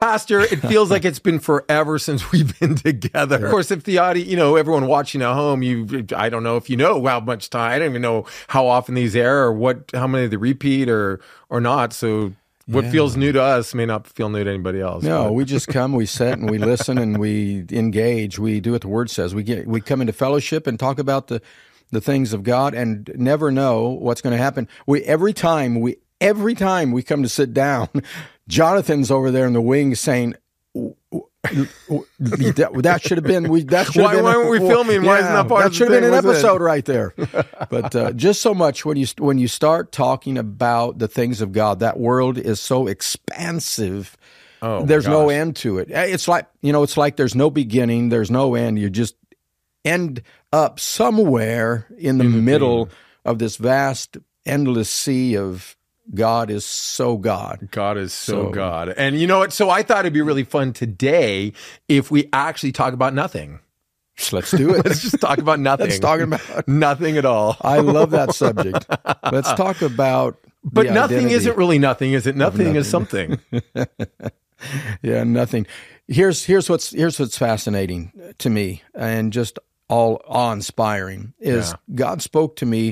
Pastor, it feels like it's been forever since we've been together. Of course, if the audience, everyone watching at home, I don't know if you know how much time, I don't even know how often these air or how many they repeat or not. So what feels new to us may not feel new to anybody else. No, we just come, we sit, and we listen, and we engage. We do what the Word says. We come into fellowship and talk about the things of God, and never know what's going to happen. Every time we come to sit down, Jonathan's over there in the wings saying, that should have been. Why weren't we filming? Why isn't that part of the thing? That should have been an episode right there. But just so much when you start talking about the things of God, that world is so expansive. Oh, there's no end to it. It's like there's no beginning, there's no end. You just end up somewhere in the middle of this vast, endless sea of God is so God. God is so God. And you know what? So I thought it'd be really fun today if we actually talk about nothing. Let's do it. Let's just talk about nothing. Let's talk about nothing at all. I love that subject. Let's talk about But nothing isn't really nothing, is it? Nothing is something. Yeah, nothing. Here's what's fascinating to me and just all awe-inspiring is God spoke to me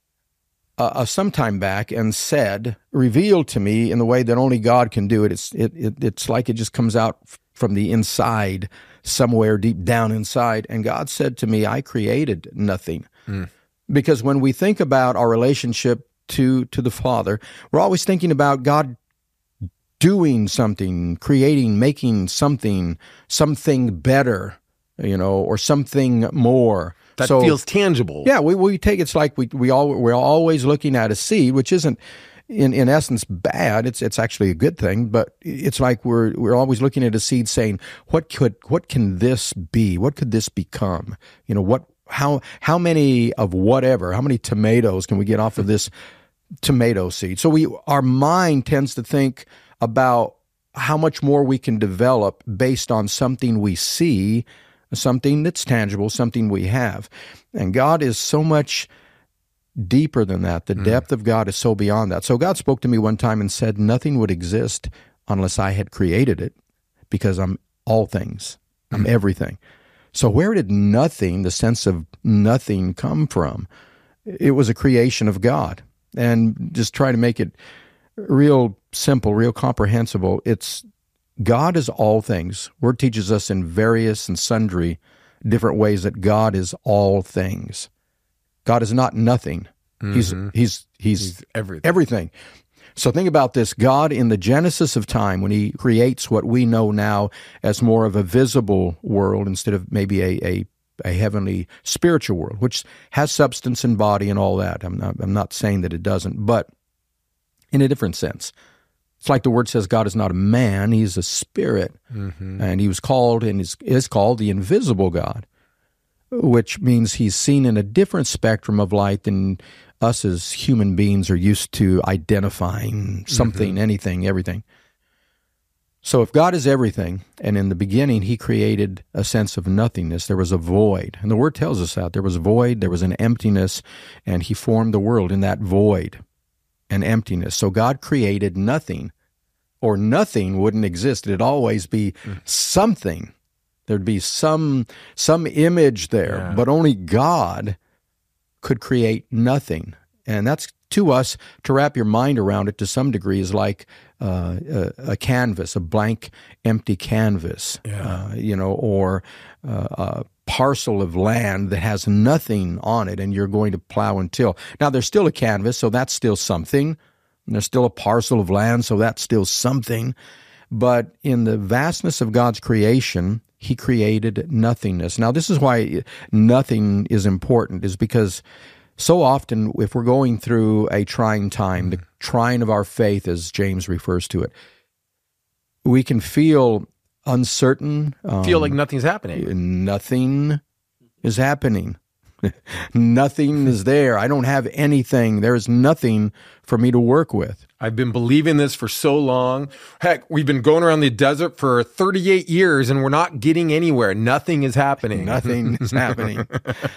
some time back and revealed to me in the way that only God can do it. It's like it just comes out from the inside, somewhere deep down inside. And God said to me, I created nothing. Because when we think about our relationship to the Father, we're always thinking about God doing something, creating, making something better, or something more. That feels tangible. Yeah, we take it's like we're always looking at a seed, which isn't in essence bad. It's actually a good thing, but it's like we're always looking at a seed, saying, what can this be? What could this become? How many of whatever? How many tomatoes can we get off of this tomato seed? So our mind tends to think about how much more we can develop based on something we see, something that's tangible, something we have. And God is so much deeper than that. The depth of God is so beyond that. So God spoke to me one time and said, nothing would exist unless I had created it, because I'm all things. I'm everything. So where did nothing, the sense of nothing, come from? It was a creation of God. And just try to make it real simple, real comprehensible. God is all things. Word teaches us in various and sundry different ways that God is all things. God is not nothing. He's everything. So think about this. God, in the genesis of time, when he creates what we know now as more of a visible world instead of maybe a heavenly spiritual world, which has substance and body and all that. I'm not saying that it doesn't, but in a different sense. It's like the word says God is not a man, he's a spirit. And he was called and is called the invisible God, which means he's seen in a different spectrum of light than us as human beings are used to identifying something, anything, everything. So if God is everything, and in the beginning he created a sense of nothingness, there was a void. And the word tells us that. There was a void, there was an emptiness, and he formed the world in that void and emptiness. So God created nothing, or nothing wouldn't exist. It'd always be something. There'd be some image there, but only God could create nothing. And that's, to us, to wrap your mind around it to some degree, is like a canvas, a blank, empty canvas, or a parcel of land that has nothing on it, and you're going to plow and till. Now, there's still a canvas, so that's still something. And there's still a parcel of land, so that's still something. But in the vastness of God's creation, he created nothingness. Now, this is why nothing is important, is because so often, if we're going through a trying time, the trying of our faith, as James refers to it, we can feel uncertain. Feel like nothing's happening. Nothing is happening. Nothing is there. I don't have anything. There is nothing for me to work with. I've been believing this for so long. Heck, we've been going around the desert for 38 years and we're not getting anywhere. Nothing is happening. Nothing is happening.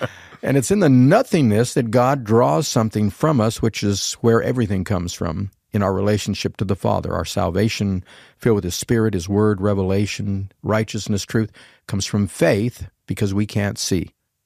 And it's in the nothingness that God draws something from us, which is where everything comes from. in our relationship to the Father. Our salvation, filled with His Spirit, His Word, revelation, righteousness, truth, comes from faith because we can't see.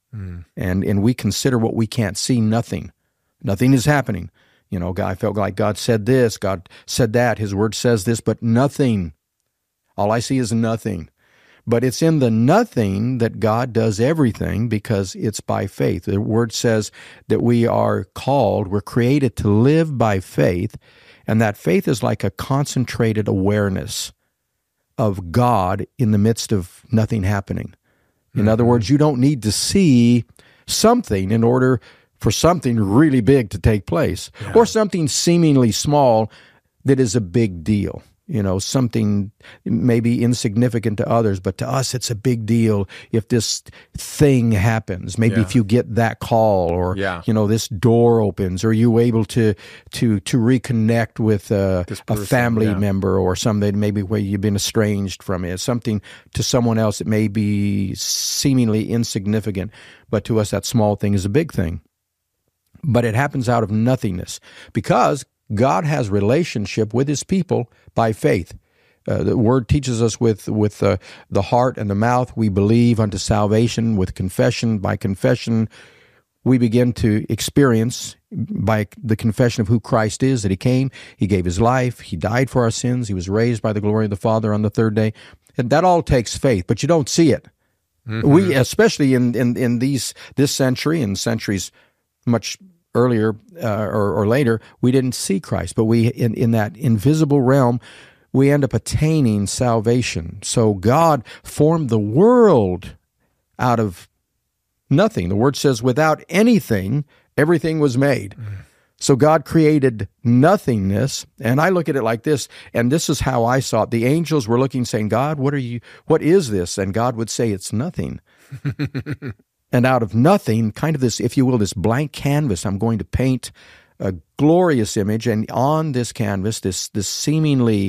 And we consider what we can't see nothing. Nothing is happening. You know, I felt like God said this, God said that, His Word says this, but nothing. All I see is nothing. But it's in the nothing that God does everything because it's by faith. The Word says that we are called, we're created to live by faith, and that faith is like a concentrated awareness of God in the midst of nothing happening. In other words, you don't need to see something in order for something really big to take place, or something seemingly small that is a big deal. You know, something maybe insignificant to others, but to us it's a big deal if this thing happens. Maybe if you get that call, or you know, this door opens, or you able to reconnect with a family member, or something maybe where you've been estranged from it. Something to someone else that may be seemingly insignificant, but to us that small thing is a big thing. But it happens out of nothingness because God has relationship with His people by faith. The Word teaches us with the heart and the mouth we believe unto salvation, with confession. By confession, we begin to experience, by the confession of who Christ is, that He came, He gave His life, He died for our sins, He was raised by the glory of the Father on the third day. And that all takes faith, but you don't see it. We, especially in this century and centuries much earlier or later, we didn't see Christ, but we in that invisible realm, we end up attaining salvation. So God formed the world out of nothing. The Word says, without anything, everything was made. So God created nothingness, and I look at it like this, and this is how I saw it. The angels were looking, saying, God, what is this? And God would say, it's nothing. And out of nothing, kind of this, if you will, this blank canvas, I'm going to paint a glorious image, and on this canvas, this seemingly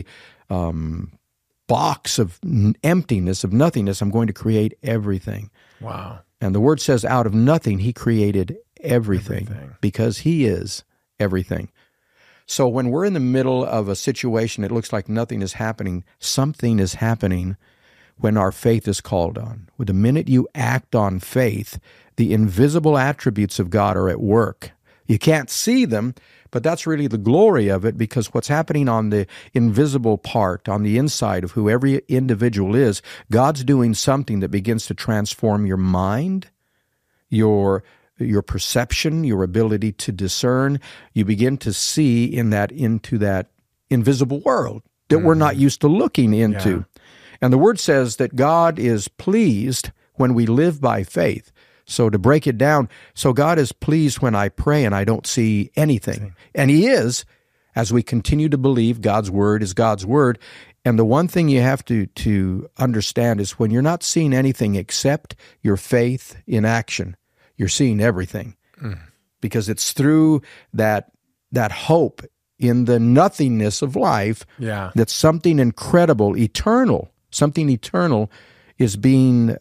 box of emptiness, of nothingness, I'm going to create everything. Wow. And the Word says, out of nothing, He created everything. Because He is everything. So when we're in the middle of a situation, it looks like nothing is happening, something is happening when our faith is called on. With the minute you act on faith, the invisible attributes of God are at work. You can't see them, but that's really the glory of it, because what's happening on the invisible part, on the inside of who every individual is, God's doing something that begins to transform your mind, your perception, your ability to discern. You begin to see into that invisible world that we're not used to looking into. Yeah. And the Word says that God is pleased when we live by faith. So to break it down, so God is pleased when I pray and I don't see anything. And He is, as we continue to believe God's Word is God's Word. And the one thing you have to understand is when you're not seeing anything except your faith in action, you're seeing everything. Because it's through that hope in the nothingness of life that something incredible, eternal, something eternal is being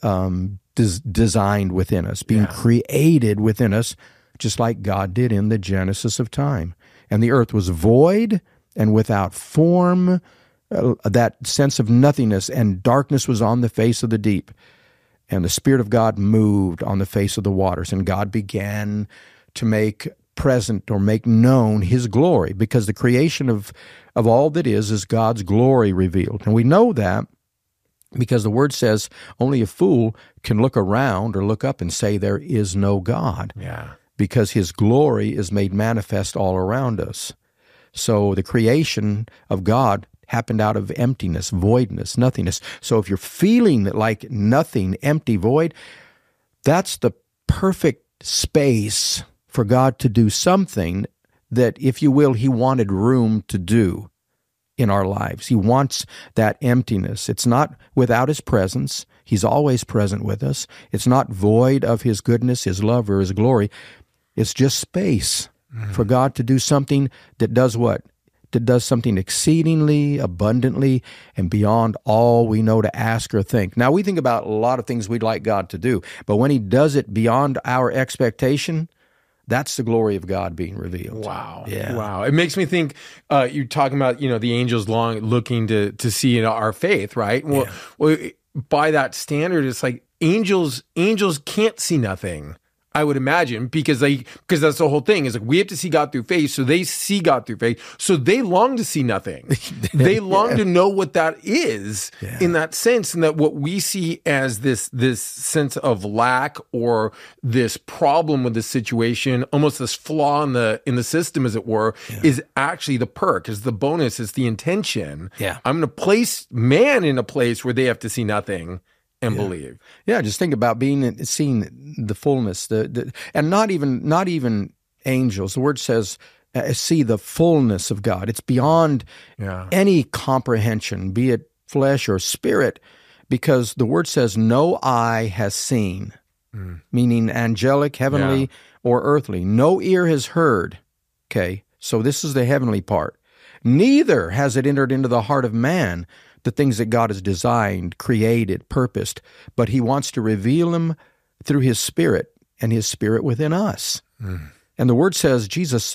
designed within us, being created within us, just like God did in the Genesis of time. And the earth was void and without form, that sense of nothingness, and darkness was on the face of the deep. And the Spirit of God moved on the face of the waters, and God began to make present or make known His glory, because the creation of all that is God's glory revealed. And we know that because the Word says only a fool can look around or look up and say there is no God. Because His glory is made manifest all around us. So the creation of God happened out of emptiness, voidness, nothingness. So if you're feeling like nothing, empty, void, that's the perfect space for God to do something that, if you will, He wanted room to do in our lives. He wants that emptiness. It's not without His presence. He's always present with us. It's not void of His goodness, His love, or His glory. It's just space for God to do something that does what? That does something exceedingly, abundantly, and beyond all we know to ask or think. Now, we think about a lot of things we'd like God to do, but when He does it beyond our expectation, That's the glory of God being revealed. Wow. Yeah. Wow. It makes me think, you're talking about, the angels looking to see our faith, right? Well, by that standard, it's like angels can't see nothing, I would imagine, because that's the whole thing, is like we have to see God through faith, so they see God through faith, so they long to see nothing. They long to know what that is in that sense, and that what we see as this sense of lack or this problem with the situation, almost this flaw in the system, as it were, is actually the perk, is the bonus, is the intention. Yeah. I'm going to place man in a place where they have to see nothing and believe. Yeah, just think about seeing the fullness, and not even angels. The word says, see the fullness of God. It's beyond any comprehension, be it flesh or spirit, because the word says, no eye has seen, meaning angelic, heavenly, or earthly. No ear has heard. Okay, so this is the heavenly part. Neither has it entered into the heart of man the things that God has designed, created, purposed, but he wants to reveal them through his Spirit and his Spirit within us. And the word says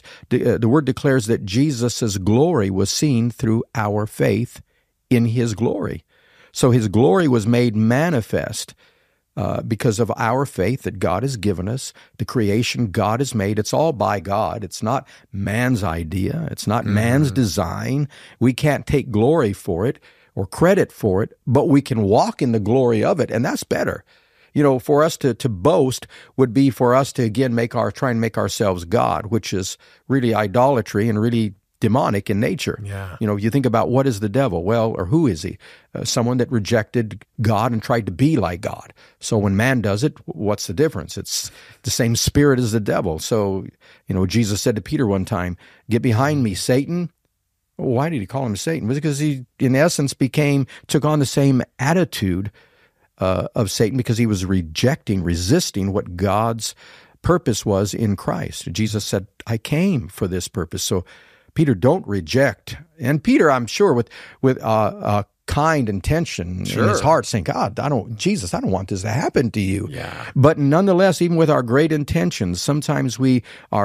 the word declares that Jesus' glory was seen through our faith in his glory. So his glory was made manifest because of our faith that God has given us, the creation God has made. It's all by God. It's not man's idea. It's not man's design. We can't take glory for it or credit for it, but we can walk in the glory of it, and that's better. For us to boast would be for us to, again, try and make ourselves God, which is really idolatry and really demonic in nature. Yeah. You think about, what is the devil? Well, or who is he? Someone that rejected God and tried to be like God. So when man does it, what's the difference? It's the same spirit as the devil. So, Jesus said to Peter one time, "Get behind me, Satan." Why did he call him Satan? Was it because he, in essence, took on the same attitude of Satan, because he was resisting what God's purpose was in Christ. Jesus said, "I came for this purpose." So, Peter, don't reject. And Peter, I'm sure, with kind intention in his heart, saying, "God, I don't want this to happen to you." Yeah. But nonetheless, even with our great intentions, sometimes we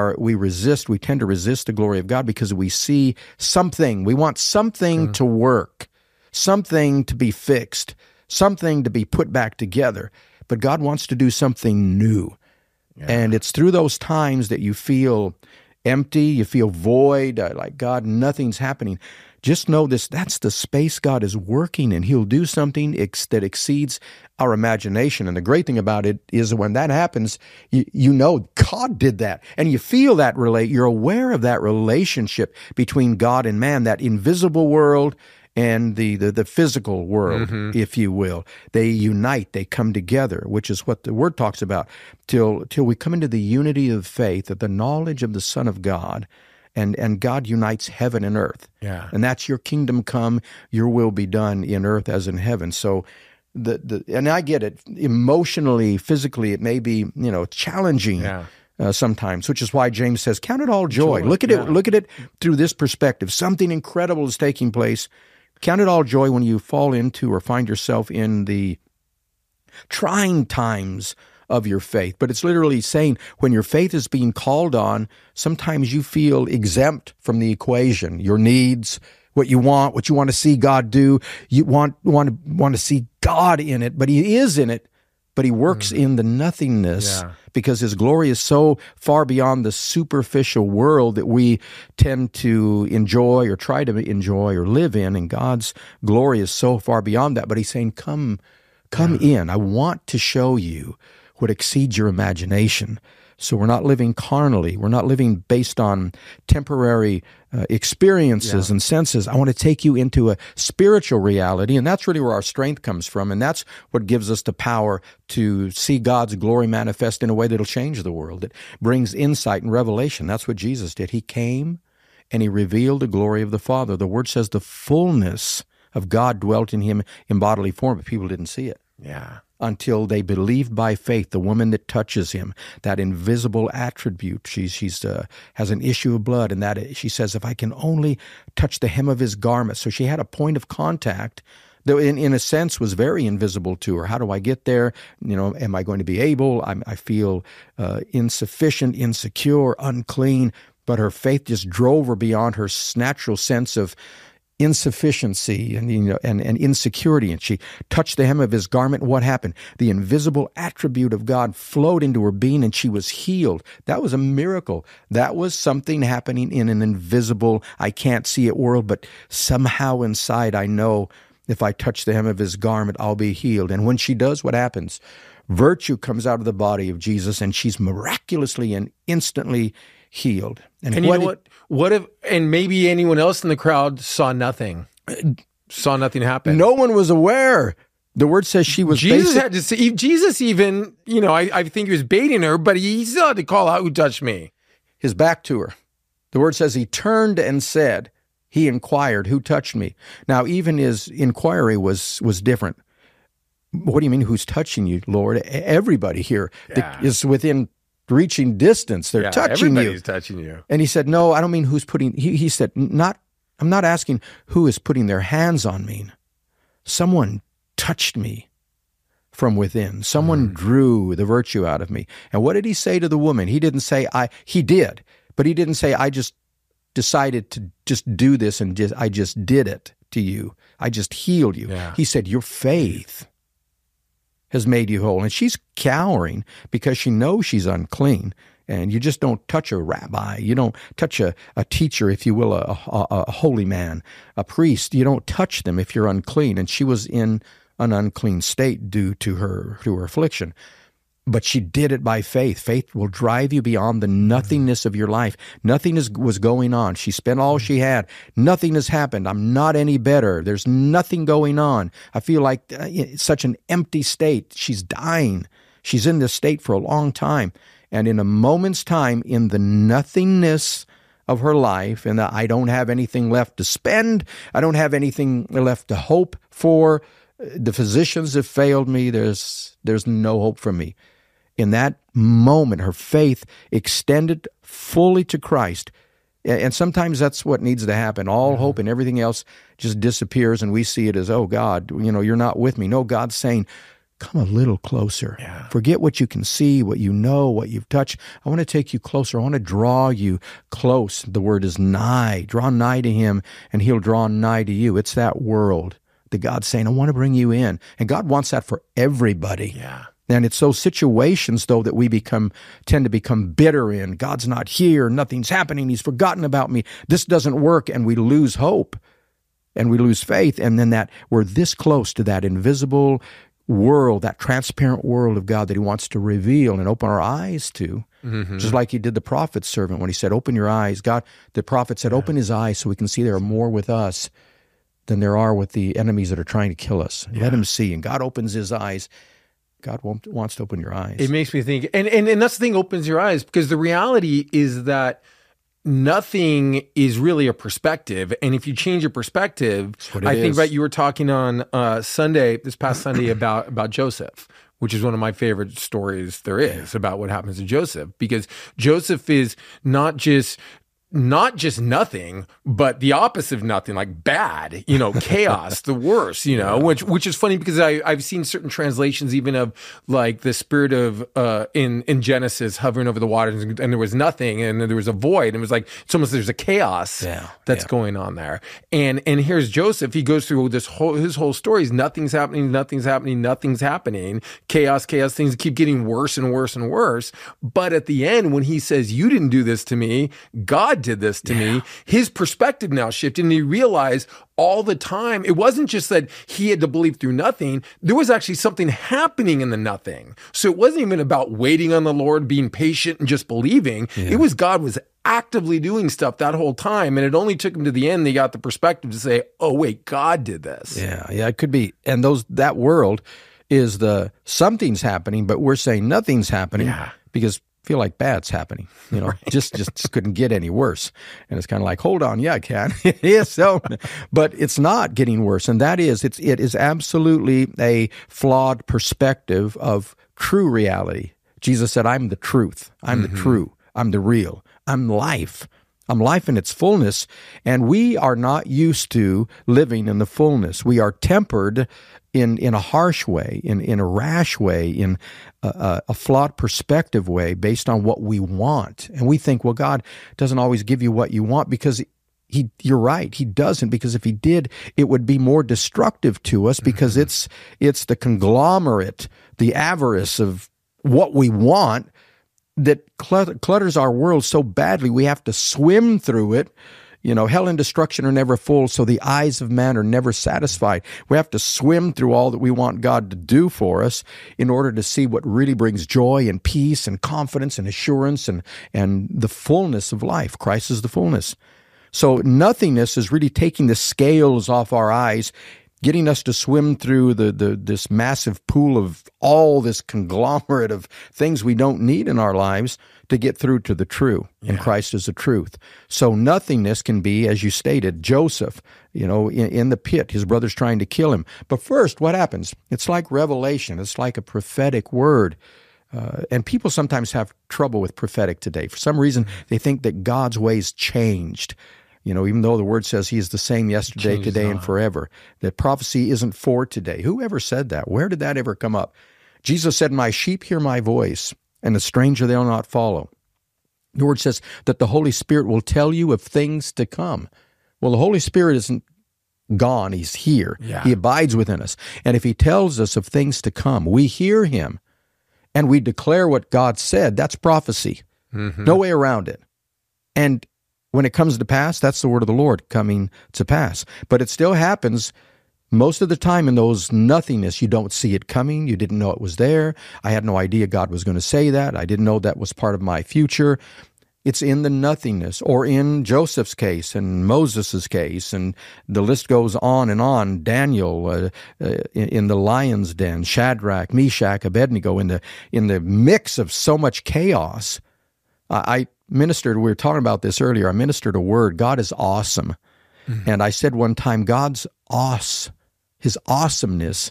tend to resist the glory of God because we see something. We want something to work, something to be fixed, something to be put back together. But God wants to do something new. Yeah. And it's through those times that you feel empty, you feel void, like, God, nothing's happening. Just know this, that's the space God is working in. He'll do something that exceeds our imagination. And the great thing about it is when that happens, you know God did that. And you feel that you're aware of that relationship between God and man, that invisible world and the physical world, if you will. They unite, they come together, which is what the Word talks about, till we come into the unity of faith, of the knowledge of the Son of God, and God unites heaven and earth. Yeah. And that's your kingdom come, your will be done in earth as in heaven. So and I get it, emotionally, physically, it may be, challenging. Sometimes, which is why James says, "Count it all joy." Look at it through this perspective. Something incredible is taking place. Count it all joy when you fall into or find yourself in the trying times of your faith. But it's literally saying when your faith is being called on, sometimes you feel exempt from the equation. Your needs, what you want to see God do, you want to see God in it, but He is in it. But He works in the nothingness because His glory is so far beyond the superficial world that we tend to enjoy or try to enjoy or live in, and God's glory is so far beyond that. But He's saying, come in. I want to show you what exceeds your imagination. So we're not living carnally. We're not living based on temporary experiences and senses. I want to take you into a spiritual reality, and that's really where our strength comes from, and that's what gives us the power to see God's glory manifest in a way that'll change the world. It brings insight and revelation. That's what Jesus did. He came and He revealed the glory of the Father. The Word says the fullness of God dwelt in Him in bodily form, but people didn't see it. Yeah. Until they believed by faith, the woman that touches Him, that invisible attribute. She's has an issue of blood, and that she says, "If I can only touch the hem of His garment." So she had a point of contact though in a sense was very invisible to her. How do I get there? Am I going to be able? I feel insufficient, insecure, unclean. But her faith just drove her beyond her natural sense of insufficiency and insecurity, and she touched the hem of his garment. What happened? The invisible attribute of God flowed into her being, and she was healed. That was a miracle. That was something happening in an invisible, I can't see it world, but somehow inside I know if I touch the hem of his garment, I'll be healed. And when she does, what happens? Virtue comes out of the body of Jesus, and she's miraculously and instantly healed. And you know what? What if, and maybe anyone else in the crowd saw nothing happen? No one was aware. The word says she was. Jesus had to see. Jesus even, I think he was baiting her, but he still had to call out, "Who touched me?" His back to her. The word says he turned and said, he inquired, "Who touched me?" Now, even his inquiry was different. What do you mean, who's touching you, Lord? Everybody here is within reaching distance. They're touching you. Everybody's touching you. And he said, no, I don't mean who's putting, he said, I'm not asking who is putting their hands on me. Someone touched me from within. Someone drew the virtue out of me. And what did he say to the woman? He didn't say, he did, but he didn't say, I just decided to just do this and I just did it to you. I just healed you. Yeah. He said, your faith has made you whole. And she's cowering because she knows she's unclean. And you just don't touch a rabbi. You don't touch a teacher, if you will, a holy man, a priest. You don't touch them if you're unclean. And she was in an unclean state due to her affliction. But she did it by faith. Faith will drive you beyond the nothingness of your life. Nothing was going on. She spent all she had. Nothing has happened. I'm not any better. There's nothing going on. I feel like it's such an empty state. She's dying. She's in this state for a long time. And in a moment's time, in the nothingness of her life, and I don't have anything left to spend, I don't have anything left to hope for, the physicians have failed me, there's no hope for me. In that moment, her faith extended fully to Christ. And sometimes that's what needs to happen. All hope and everything else just disappears, and we see it as, oh, God, you're not with me. No, God's saying, come a little closer. Yeah. Forget what you can see, what you know, what you've touched. I want to take you closer. I want to draw you close. The word is nigh. Draw nigh to him, and he'll draw nigh to you. It's that world that God's saying, I want to bring you in. And God wants that for everybody. Yeah. And it's those situations, though, that we tend to become bitter in. God's not here. Nothing's happening. He's forgotten about me. This doesn't work. And we lose hope and we lose faith. And then we're this close to that invisible world, that transparent world of God that he wants to reveal and open our eyes to. Mm-hmm. Just like he did the prophet's servant when he said, open your eyes. The prophet said, open his eyes so we can see there are more with us than there are with the enemies that are trying to kill us. Yeah. Let him see. And God opens his eyes. God wants to open your eyes. It makes me think, and that's the thing, opens your eyes, because the reality is that nothing is really a perspective. And if you change your perspective, I think, right, you were talking on this past Sunday about Joseph, which is one of my favorite stories there is about what happens to Joseph, because Joseph is not just nothing, but the opposite of nothing, like bad, chaos, the worst, which is funny because I've seen certain translations even of like the spirit of, in Genesis hovering over the waters, and there was nothing, and then there was a void, and it was like, it's almost, there's a chaos that's going on there. And here's Joseph, he goes through his whole story is nothing's happening, chaos, things keep getting worse and worse and worse. But at the end, when he says, you didn't do this to me, God did this to me, his perspective now shifted, and he realized all the time, it wasn't just that he had to believe through nothing, there was actually something happening in the nothing. So it wasn't even about waiting on the Lord, being patient and just believing. It was God was actively doing stuff that whole time, and it only took him to the end, they got the perspective to say, oh wait, God did this. Yeah, it could be. And that world is something's happening, but we're saying nothing's happening because feel like bad's happening, right. just couldn't get any worse. And it's kind of like, hold on, I can. But it's not getting worse. And it is absolutely a flawed perspective of true reality. Jesus said, I'm the truth. I'm the true. I'm the real. I'm life. life in its fullness, and we are not used to living in the fullness. We are tempered in a harsh way, in a rash way, in a flawed perspective way based on what we want. And we think, well, God doesn't always give you what you want because you're right, He doesn't, because if He did, it would be more destructive to us because it's the conglomerate, the avarice of what we want that clutters our world so badly we have to swim through it. Hell and destruction are never full, so the eyes of man are never satisfied. We have to swim through all that we want God to do for us in order to see what really brings joy and peace and confidence and assurance and the fullness of life. Christ is the fullness. So nothingness is really taking the scales off our eyes, getting us to swim through this massive pool of all this conglomerate of things we don't need in our lives to get through to the true. And Christ is the truth. So nothingness can be, as you stated, Joseph, in the pit, his brother's trying to kill him. But first, what happens? It's like revelation. It's like a prophetic word. And people sometimes have trouble with prophetic today. For some reason, they think that God's ways changed. Even though the word says He is the same yesterday, today, and forever, that prophecy isn't for today. Who ever said that? Where did that ever come up? Jesus said, "My sheep hear my voice, and a stranger they'll not follow." The word says that the Holy Spirit will tell you of things to come. Well, the Holy Spirit isn't gone. He's here. Yeah. He abides within us. And if He tells us of things to come, we hear Him, and we declare what God said. That's prophecy. Mm-hmm. No way around it. And when it comes to pass, that's the word of the Lord coming to pass. But it still happens most of the time in those nothingness. You don't see it coming. You didn't know it was there. I had no idea God was going to say that. I didn't know that was part of my future. It's in the nothingness, or in Joseph's case and Moses' case, and the list goes on and on. Daniel in the lion's den, Shadrach, Meshach, Abednego, in the mix of so much chaos. I ministered, we were talking about this earlier, I ministered a word, God is awesome. Mm-hmm. And I said one time, His awesomeness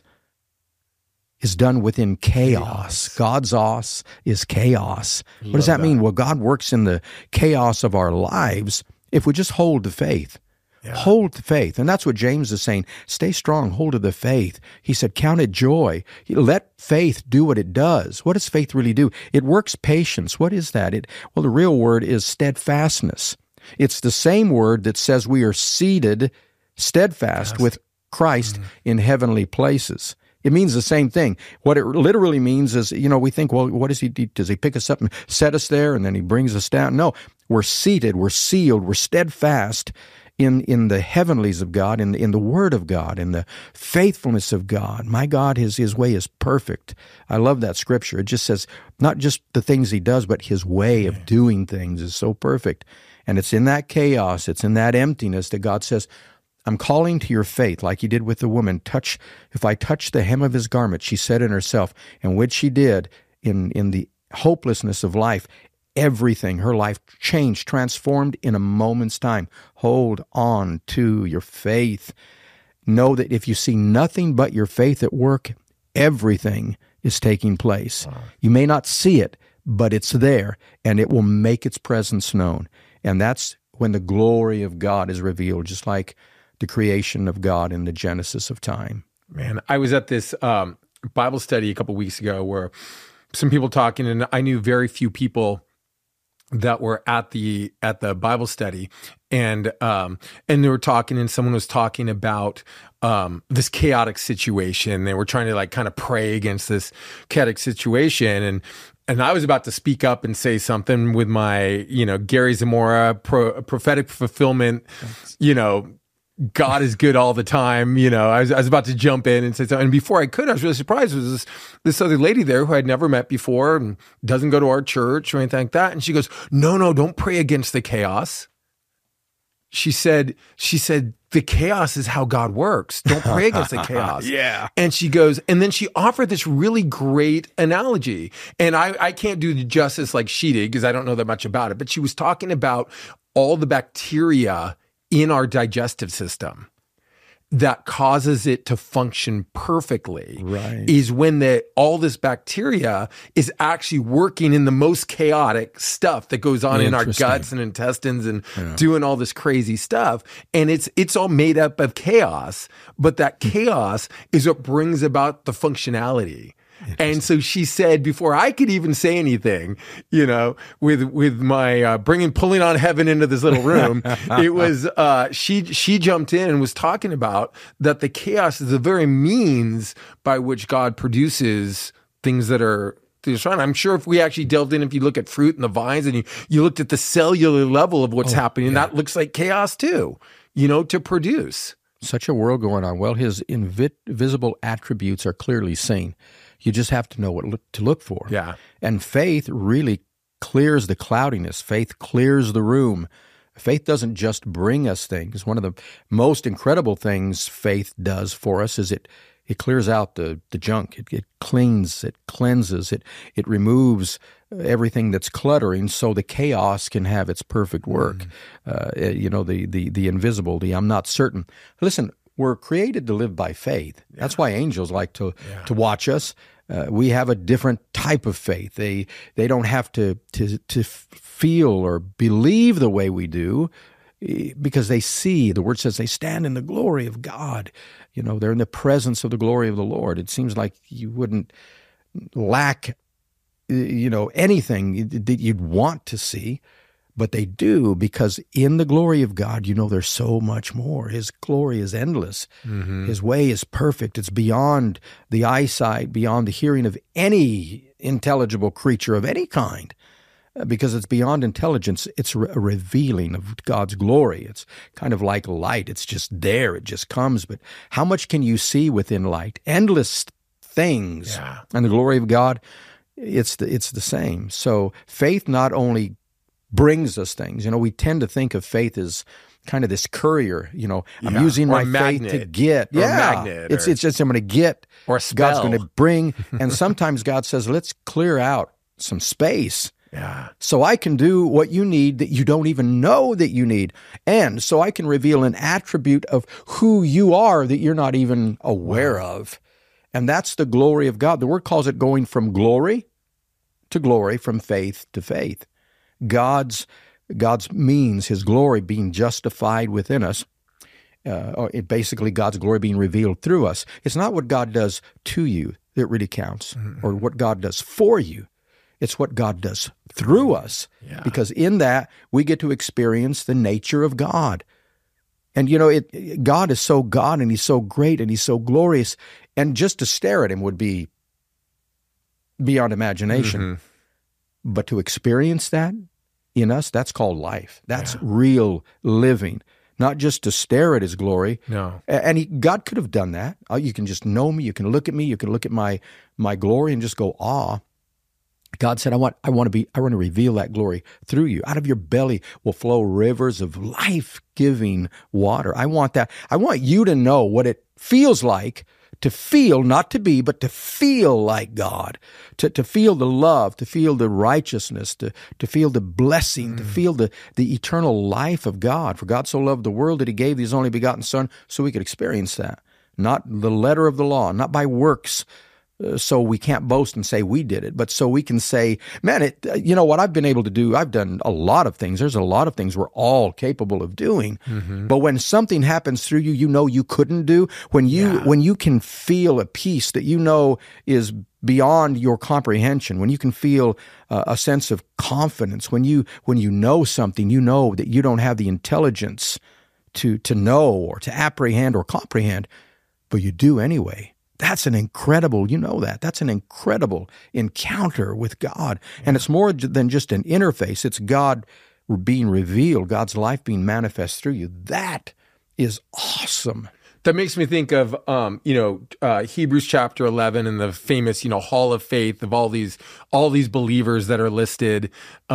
is done within chaos. God's is chaos. What does that mean? Well, God works in the chaos of our lives if we just hold the faith. Yeah. Hold the faith. And that's what James is saying. Stay strong, hold to the faith. He said, count it joy. Let faith do what it does. What does faith really do? It works patience. What is that? Well, the real word is steadfastness. It's the same word that says we are seated steadfast with Christ in heavenly places. It means the same thing. What it literally means is, we think, well, what does He do? Does He pick us up and set us there and then He brings us down? No, we're seated, we're sealed, we're steadfast in the heavenlies of God, in the Word of God, in the faithfulness of God. My God, His way is perfect. I love that scripture. It just says not just the things He does, but His way of doing things is so perfect. And it's in that chaos, it's in that emptiness that God says, I'm calling to your faith, like He did with the woman. If I touch the hem of His garment, she said in herself, and which she did in the hopelessness of life, everything, her life changed, transformed in a moment's time. Hold on to your faith. Know that if you see nothing but your faith at work, everything is taking place. Wow. You may not see it, but it's there, and it will make its presence known. And that's when the glory of God is revealed, just like the creation of God in the Genesis of time. Man, I was at this Bible study a couple weeks ago where some people talking, and I knew very few people that were at the Bible study, and they were talking, and someone was talking about this chaotic situation. They were trying to kind of pray against this chaotic situation, and I was about to speak up and say something with my Gary Zamora prophetic fulfillment, God is good all the time. I was about to jump in and say something. And before I could, I was really surprised. There was this other lady there who I'd never met before and doesn't go to our church or anything like that. And she goes, no, don't pray against the chaos. She said, the chaos is how God works. Don't pray against the chaos. Yeah. And she goes, and then she offered this really great analogy. And I can't do the justice like she did because I don't know that much about it. But she was talking about all the bacteria in our digestive system. that causes it to function perfectly Right. is when all this bacteria is actually working in the most chaotic stuff that goes on in our Interesting. guts and intestines and doing all this crazy stuff. And it's all made up of chaos, but that chaos is what brings about the functionality. And so she said, before I could even say anything, with my pulling on heaven into this little room, it was she jumped in and was talking about that the chaos is the very means by which God produces things that are. I'm sure if we actually delved in, if you look at fruit and the vines and you looked at the cellular level of what's happening, that looks like chaos too, to produce. Such a world going on. Well, his invisible attributes are clearly seen. You just have to know what to look for. Yeah. And faith really clears the cloudiness. Faith clears the room. Faith doesn't just bring us things. One of the most incredible things faith does for us is it clears out the junk. It cleans, it cleanses, it removes everything that's cluttering so the chaos can have its perfect work. The invisible, the I'm not certain. Listen, we're created to live by faith. That's why angels like to watch us. We have a different type of faith. They don't have to feel or believe the way we do because they see. The Word says they stand in the glory of God. They're in the presence of the glory of the Lord. It seems like you wouldn't lack, anything that you'd want to see. But they do, because in the glory of God, there's so much more. His glory is endless. Mm-hmm. His way is perfect. It's beyond the eyesight, beyond the hearing of any intelligible creature of any kind, because it's beyond intelligence. It's a revealing of God's glory. It's kind of like light. It's just there. It just comes. But how much can you see within light? Endless things. Yeah. And the glory of God, it's the same. So faith not only brings us things. We tend to think of faith as kind of this courier. I'm using my faith to get. Or magnet. It's just I'm going to get. Or a spell. God's going to bring. And sometimes God says, let's clear out some space. Yeah. So I can do what you need that you don't even know that you need. And so I can reveal an attribute of who you are that you're not even aware of. And that's the glory of God. The Word calls it going from glory to glory, from faith to faith. God's means, His glory being justified within us, basically God's glory being revealed through us. It's not what God does to you that really counts, or what God does for you. It's what God does through us, because in that we get to experience the nature of God. And God is so God, and He's so great, and He's so glorious, and just to stare at Him would be beyond imagination. Mm-hmm. But to experience that in us, that's called life. That's real living, not just to stare at His glory. No. And God could have done that. You can just know me. You can look at me. You can look at my glory and just go, awe. God said, I want to reveal that glory through you. Out of your belly will flow rivers of life-giving water. I want that. I want you to know what it feels like to feel, not to be, but to feel like God, to feel the love, to feel the righteousness, to feel the blessing, to feel the eternal life of God. For God so loved the world that He gave His only begotten Son so we could experience that. Not the letter of the law, not by works, so we can't boast and say we did it, but so we can say, man, what I've been able to do, I've done a lot of things. There's a lot of things we're all capable of doing. Mm-hmm. But when something happens through you, you couldn't do, when you can feel a peace that is beyond your comprehension, when you can feel a sense of confidence, when you know something, that you don't have the intelligence to know or to apprehend or comprehend, but you do anyway. That's an incredible, that's an incredible encounter with God. And it's more than just an interface. It's God being revealed, God's life being manifest through you. That is awesome. That makes me think of, Hebrews chapter 11 and the famous, hall of faith of all these believers that are listed,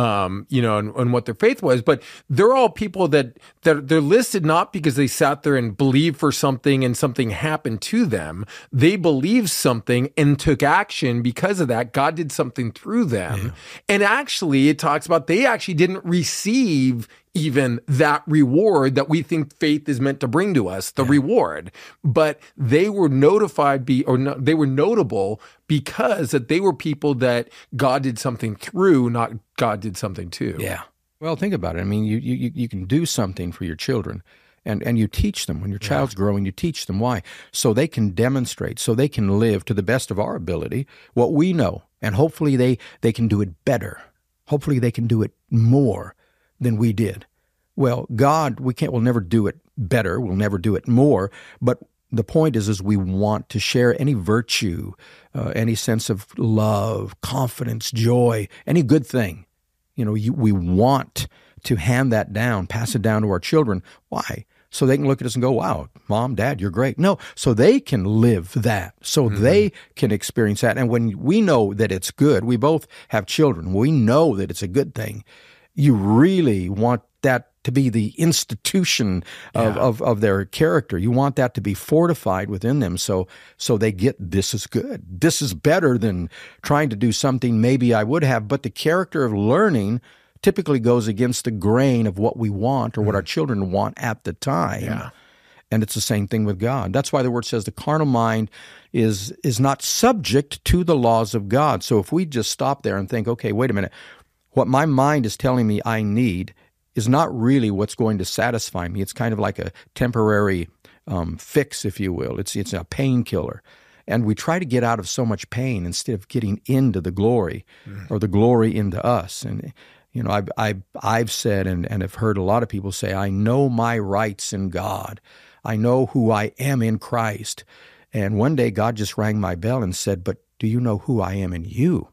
and what their faith was. But they're all people that they're listed not because they sat there and believed for something and something happened to them. They believed something and took action because of that. God did something through them. Yeah. And actually, it talks about they actually didn't receive even that reward that we think faith is meant to bring to us, the reward. But they were they were notable because that they were people that God did something through, not God did something to. Yeah. Well, think about it. I mean, you can do something for your children, and you teach them. When your child's growing, you teach them. Why? So they can demonstrate, so they can live to the best of our ability what we know, and hopefully they can do it better. Hopefully they can do it more than we did. Well, God, we'll never do it better. We'll never do it more. But the point is we want to share any virtue, any sense of love, confidence, joy, any good thing. We want to hand that down, pass it down to our children. Why? So they can look at us and go, wow, Mom, Dad, you're great. No, so they can live that, so they can experience that. And when we know that it's good, we both have children, we know that it's a good thing. You really want that to be the institution of their character. You want that to be fortified within them so they get, this is good. This is better than trying to do something maybe I would have. But the character of learning typically goes against the grain of what we want or what our children want at the time. Yeah. And it's the same thing with God. That's why the Word says the carnal mind is not subject to the laws of God. So if we just stop there and think, okay, wait a minute, what my mind is telling me I need is not really what's going to satisfy me. It's kind of like a temporary fix, if you will. It's a painkiller. And we try to get out of so much pain instead of getting into the glory or the glory into us. And I've said and have heard a lot of people say, I know my rights in God. I know who I am in Christ. And one day God just rang my bell and said, but do you know who I am in you?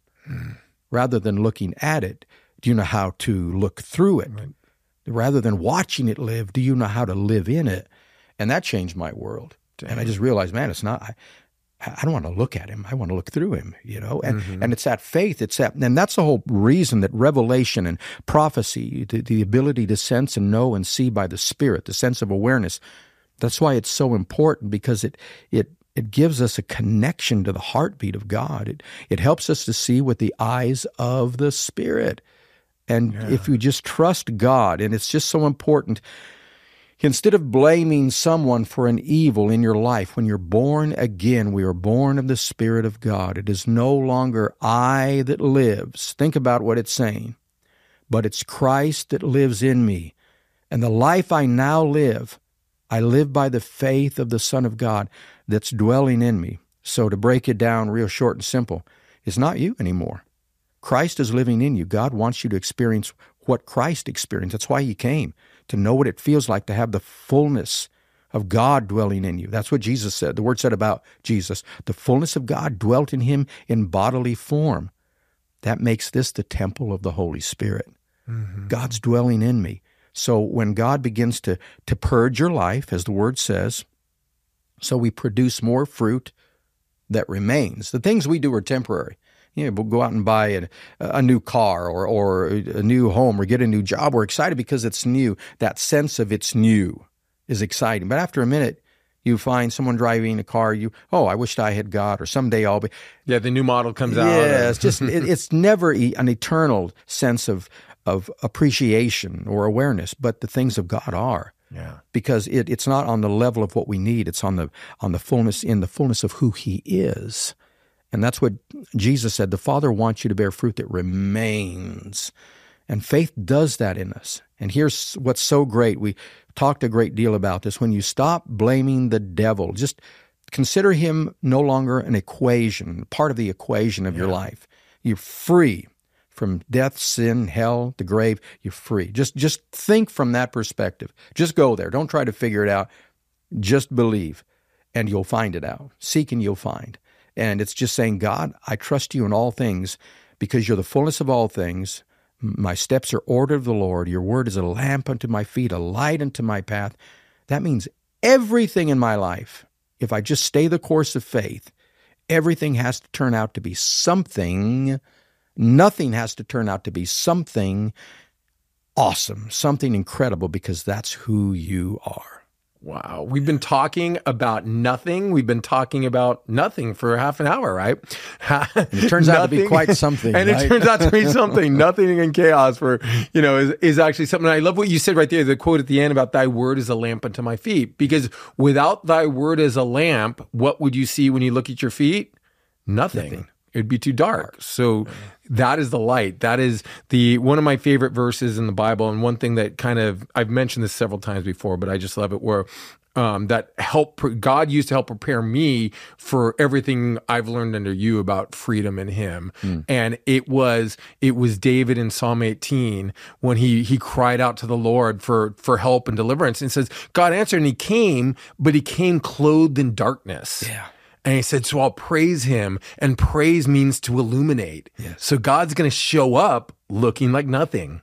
Rather than looking at it, do you know how to look through it? Right. Rather than watching it live, do you know how to live in it? And that changed my world. Damn. And I just realized, man, it's not, I don't want to look at him. I want to look through him, And it's that faith, and that's the whole reason that revelation and prophecy, the ability to sense and know and see by the Spirit, the sense of awareness, that's why it's so important, because it gives us a connection to the heartbeat of God. It helps us to see with the eyes of the Spirit. And if we just trust God, and it's just so important, instead of blaming someone for an evil in your life, when you're born again, we are born of the Spirit of God. It is no longer I that lives. Think about what it's saying. But it's Christ that lives in me. And the life I now live, I live by the faith of the Son of God that's dwelling in me. So to break it down real short and simple, it's not you anymore. Christ is living in you. God wants you to experience what Christ experienced. That's why he came, to know what it feels like to have the fullness of God dwelling in you. That's what Jesus said. The Word said about Jesus, the fullness of God dwelt in him in bodily form. That makes this the temple of the Holy Spirit. God's dwelling in me. So when God begins to purge your life, as the Word says, so we produce more fruit that remains. The things we do are temporary. We'll go out and buy a new car or a new home or get a new job. We're excited because it's new. That sense of it's new is exciting. But after a minute, you find someone driving a car, I wished I had got, or someday I'll be. Yeah, the new model comes out. Yeah, it's never an eternal sense of appreciation or awareness, but the things of God are. Yeah. Because it's not on the level of what we need. It's on the fullness, in the fullness of who he is. And that's what Jesus said. The Father wants you to bear fruit that remains. And faith does that in us. And here's what's so great. We talked a great deal about this. When you stop blaming the devil, just consider him no longer an equation, part of the equation of your life. You're free from death, sin, hell, the grave. You're free. Just think from that perspective. Just go there. Don't try to figure it out. Just believe, and you'll find it out. Seek and you'll find. And it's just saying, God, I trust you in all things because you're the fullness of all things. My steps are ordered of the Lord. Your word is a lamp unto my feet, a light unto my path. That means everything in my life, if I just stay the course of faith, everything has to turn out to be something. Nothing has to turn out to be something awesome, something incredible, because that's who you are. Wow. We've been talking about nothing. We've been talking about nothing for half an hour, right? And it turns out to be quite something. And right? it turns out to be something. Nothing in chaos is actually something. I love what you said right there, the quote at the end about thy word is a lamp unto my feet. Because without thy word as a lamp, what would you see when you look at your feet? Nothing. It'd be too dark. So that is the light. That is one of my favorite verses in the Bible. And one thing that I've mentioned this several times before, but I just love it, where God used to help prepare me for everything I've learned under you about freedom in him. And it was David in Psalm 18 when he cried out to the Lord for help and deliverance, and says, God answered, and he came, but he came clothed in darkness. Yeah. And he said, so I'll praise him. And praise means to illuminate. Yes. So God's going to show up looking like nothing.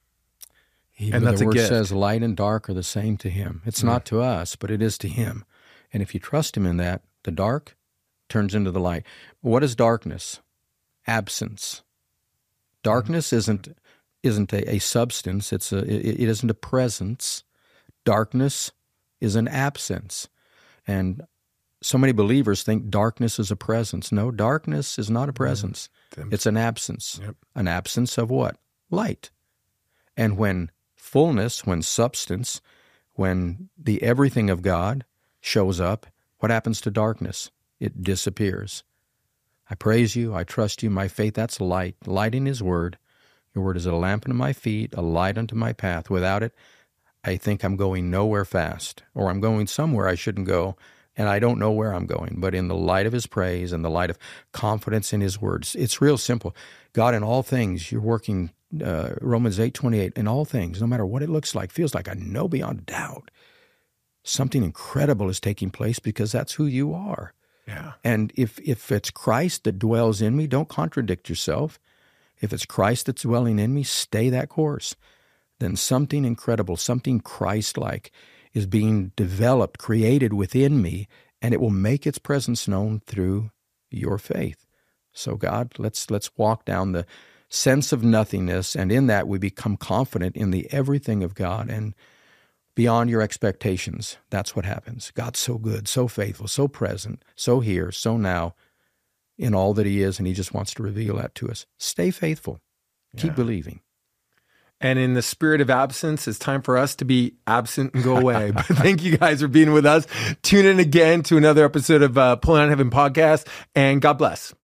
And that's the word says light and dark are the same to him. It's not to us, but it is to him. And if you trust him in that, the dark turns into the light. What is darkness? Absence. Darkness isn't a substance. It isn't a presence. Darkness is an absence. And so many believers think darkness is a presence. No, darkness is not a presence. It's an absence. Yep. An absence of what? Light. And when fullness, when substance, when the everything of God shows up, what happens to darkness? It disappears. I praise you. I trust you. My faith, that's light. Light in his word. Your word is a lamp unto my feet, a light unto my path. Without it, I think I'm going nowhere fast, or I'm going somewhere I shouldn't go, and I don't know where I'm going. But in the light of his praise and the light of confidence in his words, it's real simple. God, in all things, you're working, Romans 8:28, in all things, no matter what it looks like, feels like, I know beyond doubt, something incredible is taking place because that's who you are. Yeah. And if it's Christ that dwells in me, don't contradict yourself. If it's Christ that's dwelling in me, stay that course. Then something incredible, something Christ-like is being developed, created within me, and it will make its presence known through your faith. So God, let's walk down the sense of nothingness, and in that we become confident in the everything of God and beyond your expectations. That's what happens. God's so good, so faithful, so present, so here, so now, in all that he is, and he just wants to reveal that to us. Stay faithful. Keep believing. And in the spirit of absence, it's time for us to be absent and go away. But thank you guys for being with us. Tune in again to another episode of Pulling on Heaven podcast, and God bless.